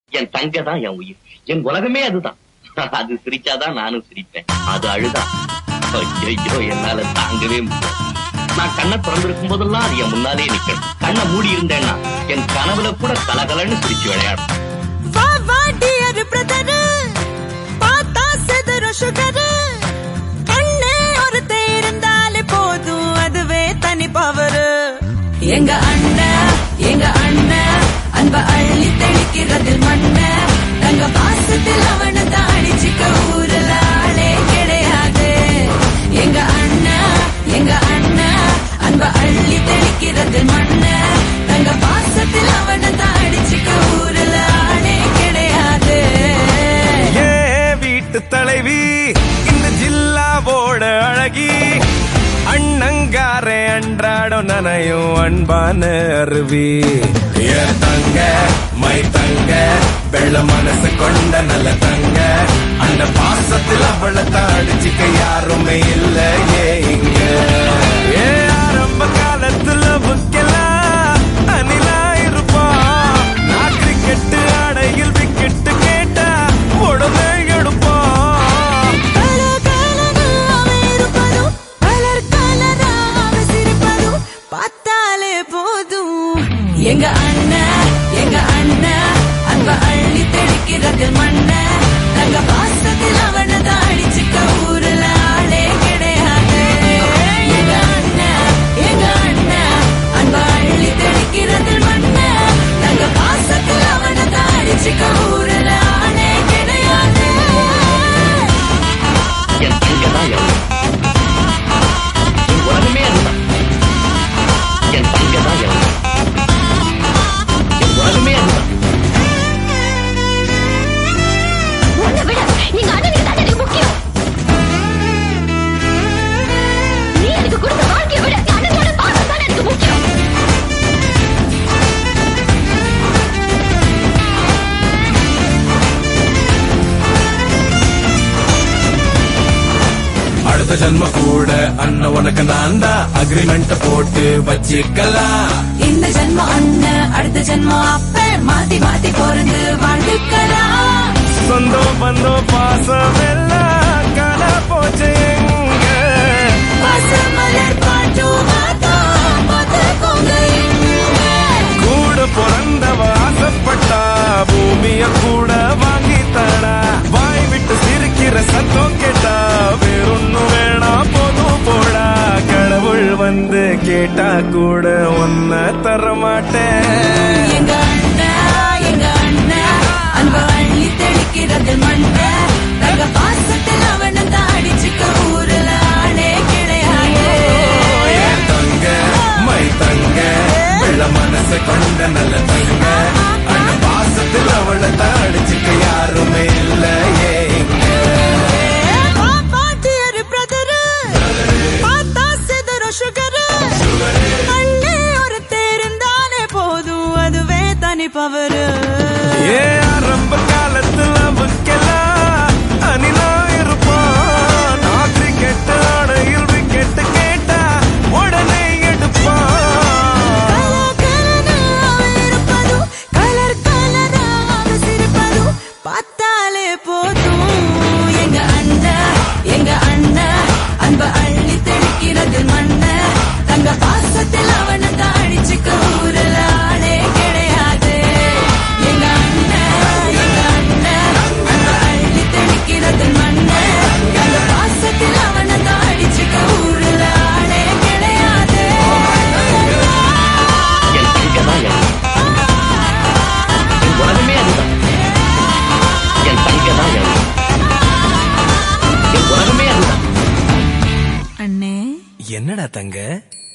என் தங்க தான் என் உயிர், என் உலகமே அதுதான். அது சிரிச்சாதான் நானும் சிரிப்பேன், அது அழுதா ஐயோ என்னால தாங்கவே முடியாது. நான் கண்ணை திறந்திருக்கும் போதெல்லாம் அது என் முன்னாலே நிக்கணும். கண்ணை மூடி இருந்தேன்னா என் கனவுல கூட கலகலன்னு சிரிச்சு விளையாடும். எங்க அண்ணன் அன்ப அள்ளி தெளிக்கிறதில் மண்ண தங்க பாசத்தில் அவனை தாடிச்சிக்க ஊரல ஆளே கிடையாது. எங்க அண்ணன் அன்ப அள்ளி தெளிக்கிறதில் மண்ண தங்க பாசத்தில் அவனை தாடிச்சிக்க ஊரல ஆளே கிடையாது. ஏ வீட்டு தலைவி இந்த ஜில்லாவோட அழகி, அண்ணங்காரே அன்றாடம் நனையும் அன்பான அருவி. ஏ தங்க மை தங்க வெள்ள மனசு கொண்ட நல்ல தங்க, அந்த பாசத்தில் அவளை தாடிச்சிக்க யாருமே இல்ல இங்க. ஏ ஆரம்ப காலத்துல புக்கலாம் அணிலா இருப்போம், நான் கிரிக்கெட்டு ஆடையில் விக்கெட்டு கேட்டா உடனே எடுப்போம். எங்க அண்ணன் அன்ப அள்ளி தெளிக்கிறது மண்ண தங்க பாசத்தில் அவனை தாடிச்சிக்க ஊரல ஆளே கிடையாது. எங்க அண்ணன் அன்ப அள்ளி தெளிக்கிறது மண்ண தங்க பாசத்தில் அவனை தாடிச்சிக்க ஊரல ஆளே கிடையாது. என் தங்க தான் என் உலகமே அதுதான். என் தங்க தான் என் உலகமே அதுதான். உன்னை விட நீங்க அண்ணனுக்கு தான் எனக்கு முக்கியம். நீ எனக்கு கொடுத்த வாழ்க்கையை விட அண்ணனோட பாசம் தான் எனக்கு முக்கியம். அடுத்த ஜன்ம கூட அண்ணன் உனக்கு நான் தான் அக்ரிமெண்ட் போட்டு வச்சுக்கலாம். இந்த ஜென்மம் அண்ணன் அடுத்த ஜென்மம் அப்ப மாத்தி மாத்தி போறது வாழ்ந்துக்கலாம். சொந்தம் பந்தம் பாசம் எல்லாம் காண போச்சு எங்க, பசுமலர் பாட்டும் மாத்தம் பார்த்துக்கோங்க எங்க. கூட பிறந்தவ ஆசைப்பட்டா பூமிய கூட வாங்கி தடா. வாய் விட்டு சிரிக்கிற சத்தம் கேட்டா வேறொன்னு வேணா போதும் போடா. கடவுள் வந்து கேட்டா கூட ஒன்ன தரமாட்டேன். எங்க அண்ணன் அன்ப அள்ளி தெளிக்கிறது மண்ண தங்க பாசத்தில் அவனை தாடிச்சிக்க ஊரல ஆளே கிடையாது. என் தங்க மை தங்க வெள்ள மனசு கொண்ட நல்ல தங்க, அந்த பாசத்தில் அவளை தாடிச்சுக்க யாருமே இல்ல இங்க. பவரு ஏ ஆரம்ப காலத்துல புக்கலாம் அணிலா இருப்போம், நான் கிரிக்கெட் ஆடையில் விக்கெட்டு கேட்டா உடனே எடுப்பான். பார்த்தாலே போதும். எங்க அண்ணன் அன்ப அள்ளி தெளிக்கிறது மண்ண தங்க பாசத்தில் அவனை தாடிச்சிக்க ஊரல ஆளே கிடையாது. எங்க அண்ணன் அன்ப அள்ளி தெளிக்கிறது மண்ண தங்க பாசத்தில் அவனை தாடிச்சிக்க ஊரல ஆளே கிடையாது. என் தங்க தான் என் உலகமே அதுதான். என் தங்க தான் என் உலகமே அதுதான். அண்ணே என்னடா தங்க